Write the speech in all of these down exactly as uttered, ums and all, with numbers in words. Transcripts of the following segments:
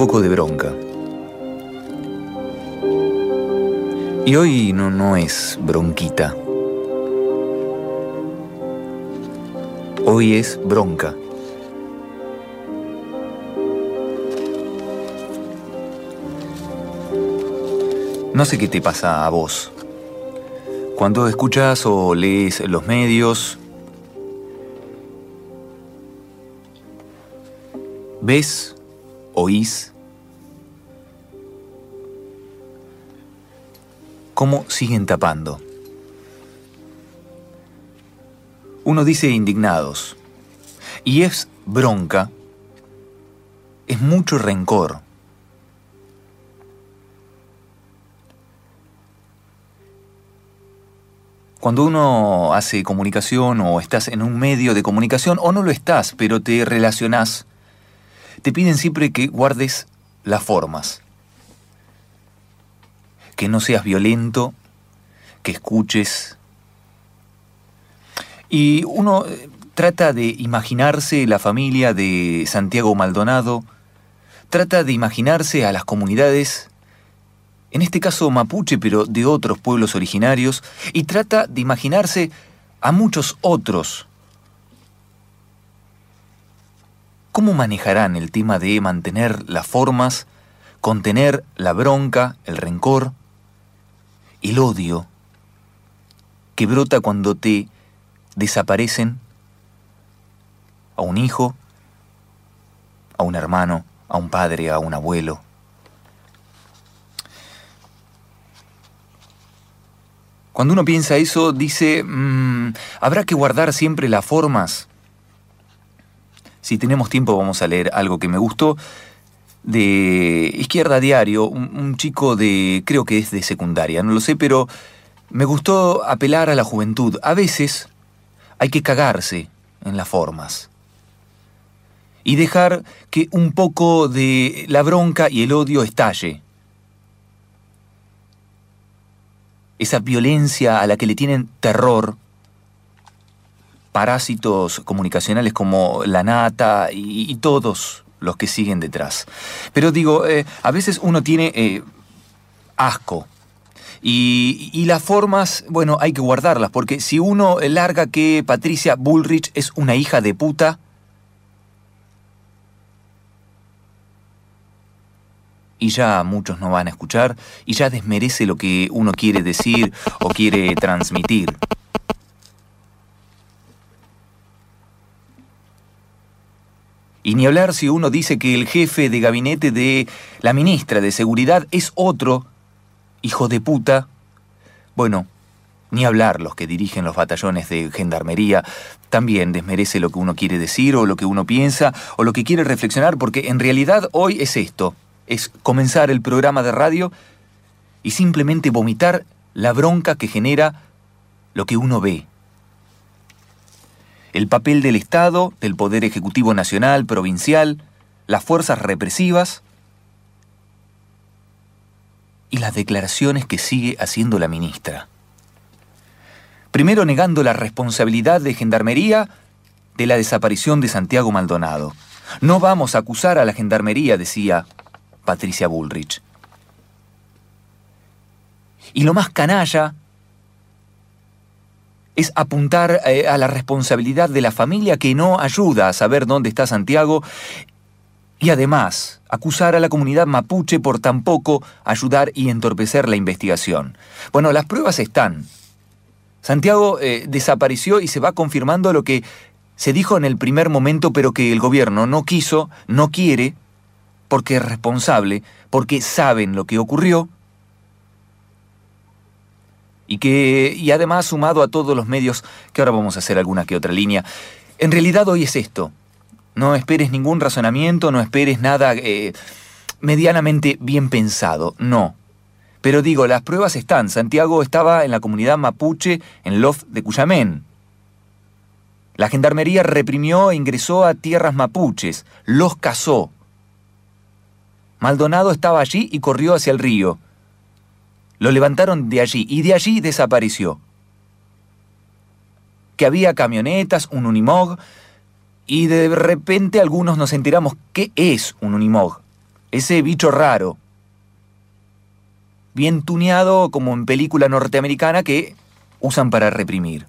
poco de bronca. Y hoy no, no es bronquita. Hoy es bronca. No sé qué te pasa a vos. Cuando escuchas o lees los medios, ves, oís cómo siguen tapando. Uno dice indignados, y es bronca, es mucho rencor. Cuando uno hace comunicación o estás en un medio de comunicación, o no lo estás, pero te relacionás, te piden siempre que guardes las formas. Que no seas violento, que escuches. Y uno trata de imaginarse la familia de Santiago Maldonado, trata de imaginarse a las comunidades, en este caso mapuche, pero de otros pueblos originarios, y trata de imaginarse a muchos otros. ¿Cómo manejarán el tema de mantener las formas, contener la bronca, el rencor, el odio que brota cuando te desaparecen a un hijo, a un hermano, a un padre, a un abuelo? Cuando uno piensa eso, dice, mmm, ¿habrá que guardar siempre las formas? Si tenemos tiempo vamos a leer algo que me gustó de Izquierda Diario, un, un chico de, creo que es de secundaria, no lo sé, pero me gustó apelar a la juventud. A veces hay que cagarse en las formas y dejar que un poco de la bronca y el odio estalle. Esa violencia a la que le tienen terror parásitos comunicacionales como la nata y, y todos los que siguen detrás. Pero digo, eh, a veces uno tiene eh, asco. Y, y las formas, bueno, hay que guardarlas, porque si uno larga que Patricia Bullrich es una hija de puta, y ya muchos no van a escuchar, y ya desmerece lo que uno quiere decir o quiere transmitir. Y ni hablar si uno dice que el jefe de gabinete de la ministra de Seguridad es otro hijo de puta. Bueno, ni hablar los que dirigen los batallones de gendarmería. También desmerece lo que uno quiere decir o lo que uno piensa o lo que quiere reflexionar, porque en realidad hoy es esto. Es comenzar el programa de radio y simplemente vomitar la bronca que genera lo que uno ve. El papel del Estado, del Poder Ejecutivo Nacional, provincial, las fuerzas represivas y las declaraciones que sigue haciendo la ministra. Primero negando la responsabilidad de Gendarmería de la desaparición de Santiago Maldonado. No vamos a acusar a la Gendarmería, decía Patricia Bullrich. Y lo más canalla es apuntar eh, a la responsabilidad de la familia que no ayuda a saber dónde está Santiago y además acusar a la comunidad mapuche por tampoco ayudar y entorpecer la investigación. Bueno, las pruebas están. Santiago eh, desapareció y se va confirmando lo que se dijo en el primer momento, pero que el gobierno no quiso, no quiere, porque es responsable, porque saben lo que ocurrió, y que y además sumado a todos los medios, que ahora vamos a hacer alguna que otra línea. En realidad hoy es esto. No esperes ningún razonamiento, no esperes nada eh, medianamente bien pensado, no. Pero digo, las pruebas están. Santiago estaba en la comunidad mapuche en Lof de Cuyamén. La gendarmería reprimió e ingresó a tierras mapuches, los cazó. Maldonado estaba allí y corrió hacia el río. Lo levantaron de allí y de allí desapareció. Que había camionetas, un Unimog, y de repente algunos nos enteramos qué es un Unimog. ese bicho raro, bien tuneado como en película norteamericana que usan para reprimir.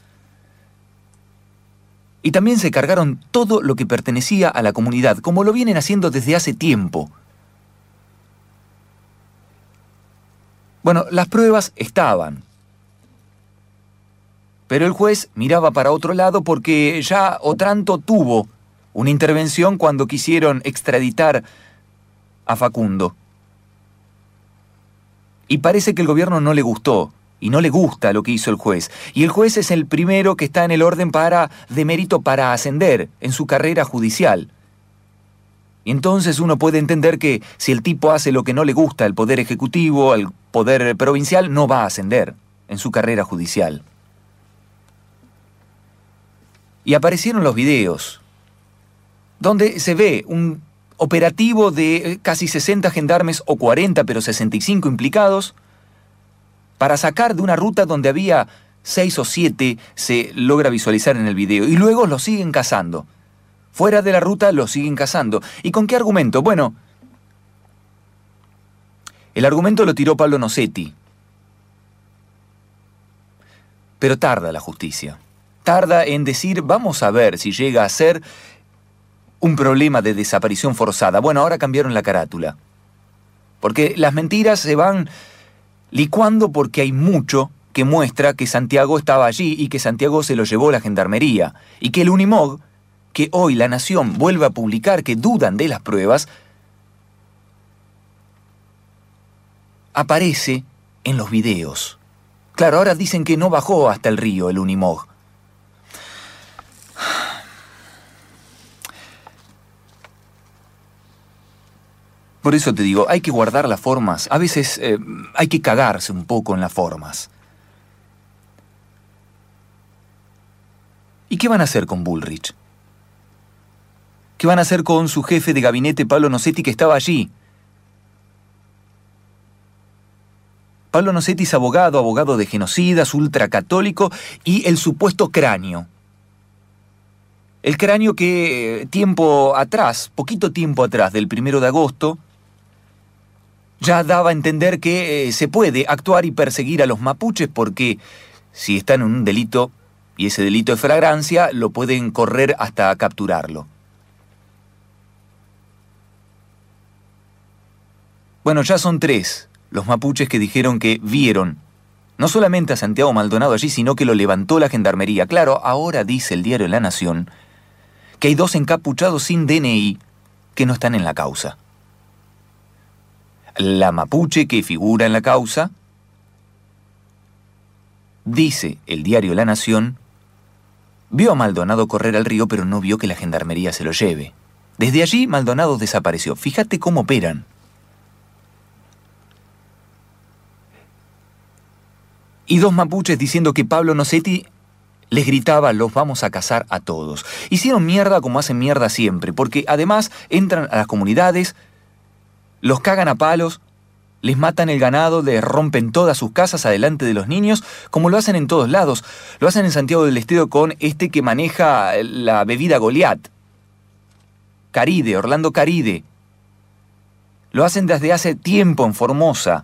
Y también se cargaron todo lo que pertenecía a la comunidad, como lo vienen haciendo desde hace tiempo. Bueno, las pruebas estaban. Pero el juez miraba para otro lado porque ya Otranto tuvo una intervención cuando quisieron extraditar a Facundo. Y parece que el gobierno no le gustó, y no le gusta lo que hizo el juez. Y el juez es el primero que está en el orden para, de mérito para ascender en su carrera judicial. Y entonces uno puede entender que si el tipo hace lo que no le gusta al poder ejecutivo, al poder provincial, no va a ascender en su carrera judicial. Y aparecieron los videos, donde se ve un operativo de casi sesenta gendarmes o cuarenta, pero sesenta y cinco implicados, para sacar de una ruta donde había seis o siete, se logra visualizar en el video, y luego los siguen cazando. Fuera de la ruta los siguen cazando. ¿Y con qué argumento? Bueno, el argumento lo tiró Pablo Nocetti. Pero tarda la justicia. Tarda en decir, vamos a ver si llega a ser un problema de desaparición forzada. Bueno, ahora cambiaron la carátula. Porque las mentiras se van licuando porque hay mucho que muestra que Santiago estaba allí y que Santiago se lo llevó la gendarmería. Y que el Unimog, que hoy La Nación vuelve a publicar que dudan de las pruebas, aparece en los videos. Claro, ahora dicen que no bajó hasta el río el Unimog. Por eso te digo, hay que guardar las formas. A veces eh, hay que cagarse un poco en las formas. ¿Y qué van a hacer con Bullrich? ¿Qué van a hacer con su jefe de gabinete, Pablo Nocetti, que estaba allí? Pablo Nocetti es abogado, abogado de genocidas, ultracatólico, y el supuesto cráneo. El cráneo que tiempo atrás, poquito tiempo atrás, del primero de agosto, ya daba a entender que eh, se puede actuar y perseguir a los mapuches porque si están en un delito, y ese delito es flagrancia, lo pueden correr hasta capturarlo. Bueno, ya son tres los mapuches que dijeron que vieron no solamente a Santiago Maldonado allí, sino que lo levantó la gendarmería. Claro, ahora dice el diario La Nación que hay dos encapuchados sin D N I que no están en la causa. La mapuche que figura en la causa, dice el diario La Nación, vio a Maldonado correr al río, pero no vio que la gendarmería se lo lleve. Desde allí Maldonado desapareció. Fíjate cómo operan. Y dos mapuches diciendo que Pablo Nocetti les gritaba, los vamos a cazar a todos. Hicieron mierda como hacen mierda siempre, porque además entran a las comunidades, los cagan a palos, les matan el ganado, les rompen todas sus casas adelante de los niños, como lo hacen en todos lados. Lo hacen en Santiago del Estero con este que maneja la bebida Goliat. Caride, Orlando Caride. Lo hacen desde hace tiempo en Formosa.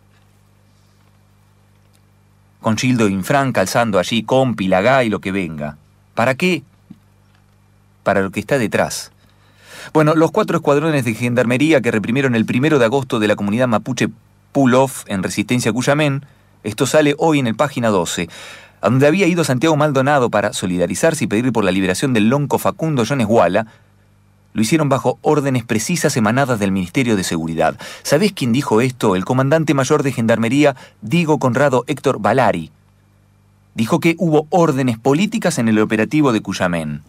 Con Childo Infran calzando allí, con Pilagá y lo que venga. ¿Para qué? Para lo que está detrás. Bueno, los cuatro escuadrones de gendarmería que reprimieron el primero de agosto de la comunidad mapuche Pull-Off en Resistencia Cuyamén, esto sale hoy en el página doce, a donde había ido Santiago Maldonado para solidarizarse y pedir por la liberación del lonco Facundo Jones Guala, lo hicieron bajo órdenes precisas emanadas del Ministerio de Seguridad. ¿Sabés quién dijo esto? El comandante mayor de gendarmería, Diego Conrado Héctor Valari. Dijo que hubo órdenes políticas en el operativo de Cuyamén.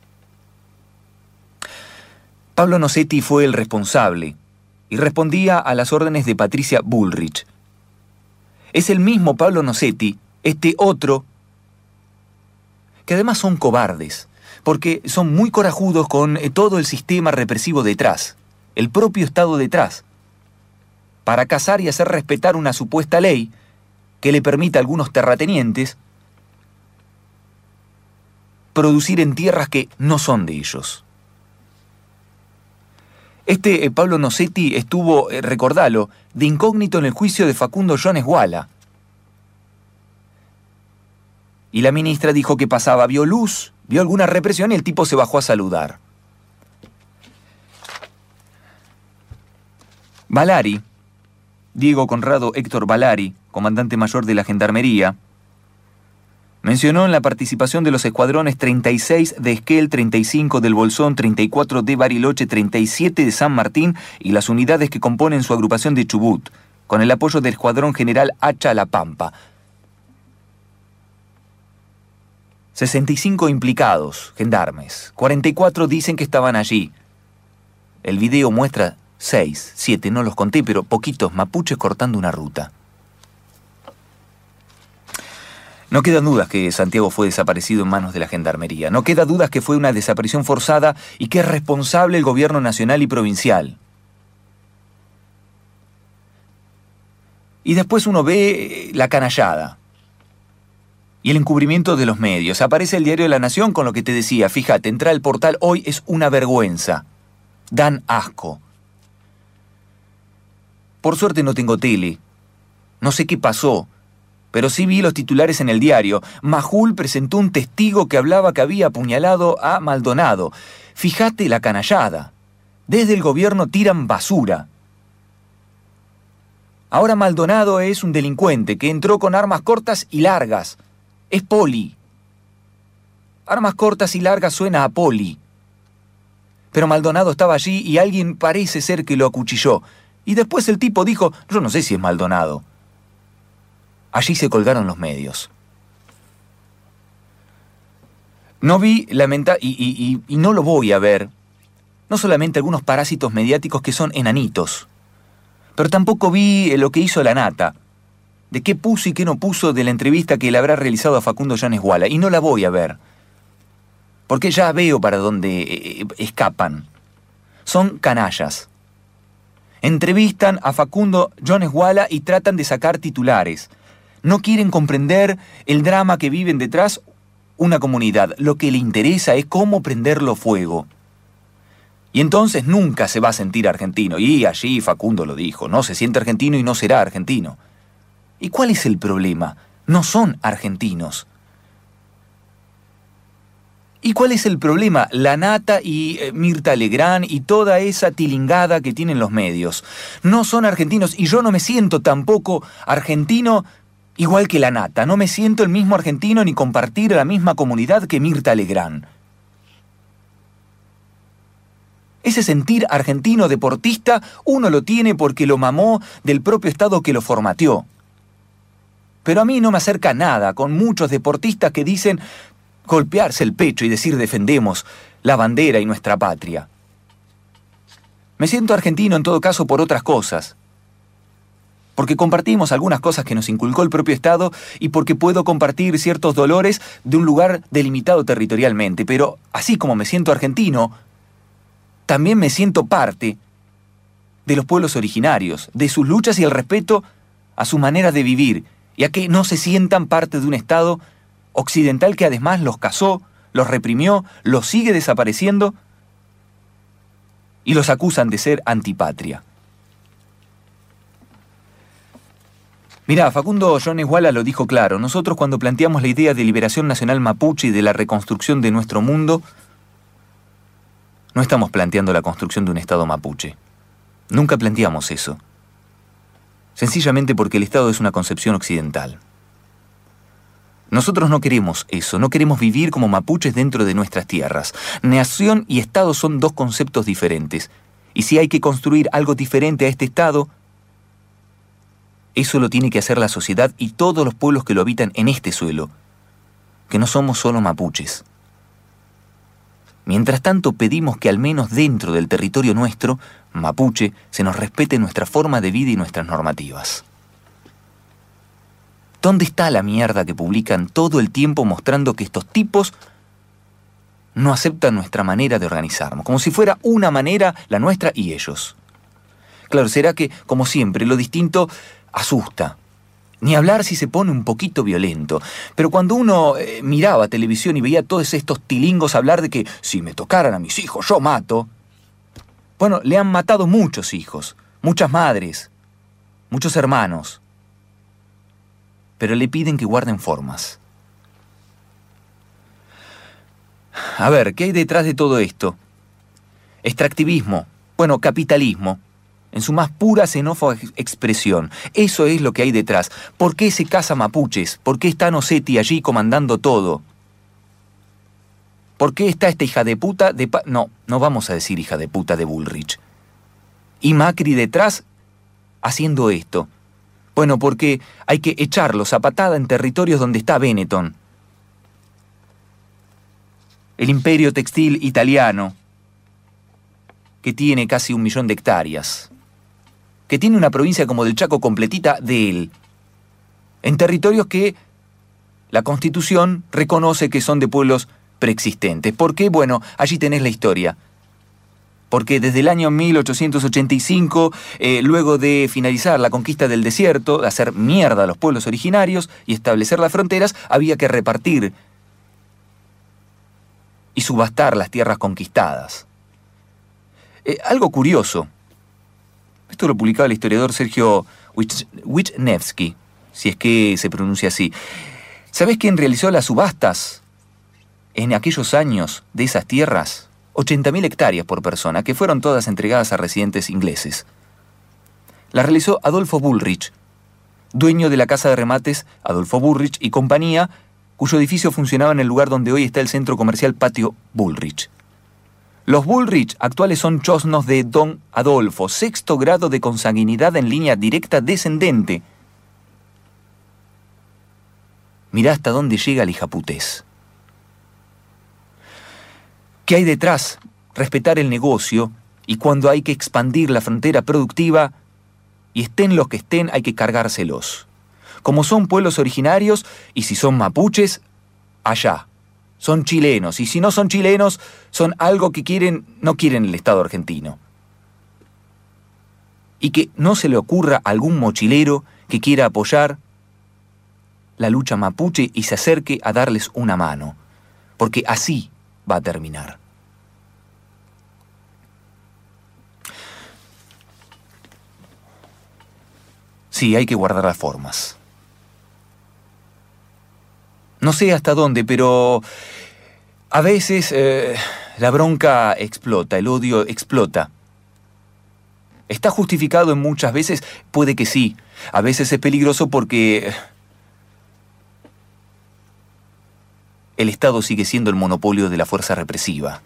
Pablo Nocetti fue el responsable y respondía a las órdenes de Patricia Bullrich. Es el mismo Pablo Nocetti, este otro, que además son cobardes, porque son muy corajudos con todo el sistema represivo detrás, el propio Estado detrás, para cazar y hacer respetar una supuesta ley que le permite a algunos terratenientes producir en tierras que no son de ellos. Este eh, Pablo Nocetti estuvo, eh, recordalo, de incógnito en el juicio de Facundo Jones Wala. Y la ministra dijo que pasaba, vio luz, vio alguna represión y el tipo se bajó a saludar. Valari, Diego Conrado Héctor Valari, comandante mayor de la Gendarmería, mencionó en la participación de los escuadrones treinta y seis de Esquel, treinta y cinco del Bolsón, treinta y cuatro de Bariloche, treinta y siete de San Martín y las unidades que componen su agrupación de Chubut, con el apoyo del Escuadrón General Hacha La Pampa. sesenta y cinco implicados, gendarmes. cuarenta y cuatro dicen que estaban allí. El video muestra seis, siete, no los conté, pero poquitos mapuches cortando una ruta. No quedan dudas que Santiago fue desaparecido en manos de la Gendarmería. No queda dudas que fue una desaparición forzada y que es responsable el gobierno nacional y provincial. Y después uno ve la canallada y el encubrimiento de los medios. Aparece el diario de La Nación con lo que te decía. Fíjate, entrar al portal hoy es una vergüenza. Dan asco. Por suerte no tengo tele. No sé qué pasó, pero sí vi los titulares en el diario. Majul presentó un testigo que hablaba que había apuñalado a Maldonado. Fíjate la canallada. Desde el gobierno tiran basura. Ahora Maldonado es un delincuente que entró con armas cortas y largas. Es poli. Armas cortas y largas suena a poli. Pero Maldonado estaba allí y alguien parece ser que lo acuchilló. Y después el tipo dijo, yo no sé si es Maldonado. Allí se colgaron los medios. No vi, lamenta y, y, y, y no lo voy a ver, no solamente algunos parásitos mediáticos que son enanitos, pero tampoco vi lo que hizo la Nata, de qué puso y qué no puso de la entrevista que le habrá realizado a Facundo Jones Wala, y no la voy a ver, porque ya veo para dónde eh, escapan. Son canallas. Entrevistan a Facundo Jones Wala y tratan de sacar titulares. No quieren comprender el drama que viven detrás una comunidad. Lo que le interesa es cómo prenderlo fuego. Y entonces nunca se va a sentir argentino. Y allí Facundo lo dijo, no se siente argentino y no será argentino. ¿Y cuál es el problema? No son argentinos. ¿Y cuál es el problema? La Nata y eh, Mirta Legrand y toda esa tilingada que tienen los medios. No son argentinos y yo no me siento tampoco argentino igual que la Nata. No me siento el mismo argentino ni compartir la misma comunidad que Mirta Legrand. Ese sentir argentino deportista uno lo tiene porque lo mamó del propio Estado que lo formateó. Pero a mí no me acerca nada con muchos deportistas que dicen golpearse el pecho y decir defendemos la bandera y nuestra patria. Me siento argentino en todo caso por otras cosas. Porque compartimos algunas cosas que nos inculcó el propio Estado y porque puedo compartir ciertos dolores de un lugar delimitado territorialmente. Pero así como me siento argentino, también me siento parte de los pueblos originarios, de sus luchas y el respeto a su manera de vivir, y a que no se sientan parte de un Estado occidental que además los cazó, los reprimió, los sigue desapareciendo y los acusan de ser antipatria. Mirá, Facundo Jones Wala lo dijo claro. Nosotros cuando planteamos la idea de liberación nacional mapuche y de la reconstrucción de nuestro mundo, no estamos planteando la construcción de un Estado mapuche. Nunca planteamos eso. Sencillamente porque el Estado es una concepción occidental. Nosotros no queremos eso, no queremos vivir como mapuches dentro de nuestras tierras. Nación y Estado son dos conceptos diferentes. Y si hay que construir algo diferente a este Estado, eso lo tiene que hacer la sociedad y todos los pueblos que lo habitan en este suelo, que no somos solo mapuches. Mientras tanto, pedimos que al menos dentro del territorio nuestro, mapuche, se nos respete nuestra forma de vida y nuestras normativas. ¿Dónde está la mierda que publican todo el tiempo mostrando que estos tipos no aceptan nuestra manera de organizarnos? Como si fuera una manera, la nuestra y ellos. Claro, será que, como siempre, lo distinto asusta. Ni hablar si se pone un poquito violento. Pero cuando uno eh, miraba televisión y veía todos estos tilingos hablar de que si me tocaran a mis hijos yo mato, Bueno, le han matado muchos hijos, muchas madres, muchos hermanos, pero le piden que guarden formas. A ver, ¿qué hay detrás de todo esto? Extractivismo, bueno, capitalismo, en su más pura xenófoba expresión. Eso es lo que hay detrás. ¿Por qué se caza mapuches? ¿Por qué está Nocetti allí comandando todo? ¿Por qué está esta hija de puta de... Pa no, no vamos a decir hija de puta de Bullrich. Y Macri detrás haciendo esto. Bueno, porque hay que echarlos a patada en territorios donde está Benetton. El imperio textil italiano, que tiene casi un millón de hectáreas, que tiene una provincia como del Chaco completita de él, en territorios que la Constitución reconoce que son de pueblos preexistentes. ¿Por qué? Bueno, allí tenés la historia. Porque desde el año mil ochocientos ochenta y cinco, eh, luego de finalizar la conquista del desierto, de hacer mierda a los pueblos originarios y establecer las fronteras, había que repartir y subastar las tierras conquistadas. Eh, algo curioso. Esto lo publicaba el historiador Sergio Wisniewski, si es que se pronuncia así. ¿Sabés quién realizó las subastas en aquellos años de esas tierras? ochenta mil hectáreas por persona, que fueron todas entregadas a residentes ingleses. Las realizó Adolfo Bullrich, dueño de la casa de remates Adolfo Bullrich y compañía, cuyo edificio funcionaba en el lugar donde hoy está el centro comercial Patio Bullrich. Los Bullrich actuales son chosnos de Don Adolfo, sexto grado de consanguinidad en línea directa descendente. Mirá hasta dónde llega la hijaputés. ¿Qué hay detrás? Respetar el negocio, y cuando hay que expandir la frontera productiva, y estén los que estén, hay que cargárselos. Como son pueblos originarios, y si son mapuches, allá. Son chilenos, y si no son chilenos, son algo que quieren, no quieren el Estado argentino. Y que no se le ocurra a algún mochilero que quiera apoyar la lucha mapuche y se acerque a darles una mano, porque así va a terminar. Sí, hay que guardar las formas. No sé hasta dónde, pero a veces eh, la bronca explota, el odio explota. ¿Está justificado en muchas veces? Puede que sí. A veces es peligroso porque el Estado sigue siendo el monopolio de la fuerza represiva.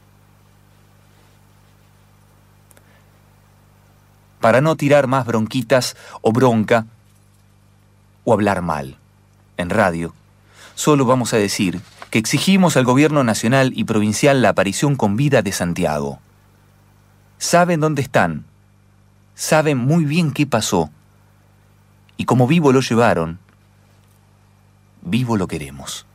Para no tirar más bronquitas o bronca o hablar mal en radio, solo vamos a decir que exigimos al gobierno nacional y provincial la aparición con vida de Santiago. Saben dónde están, saben muy bien qué pasó, y como vivo lo llevaron, vivo lo queremos.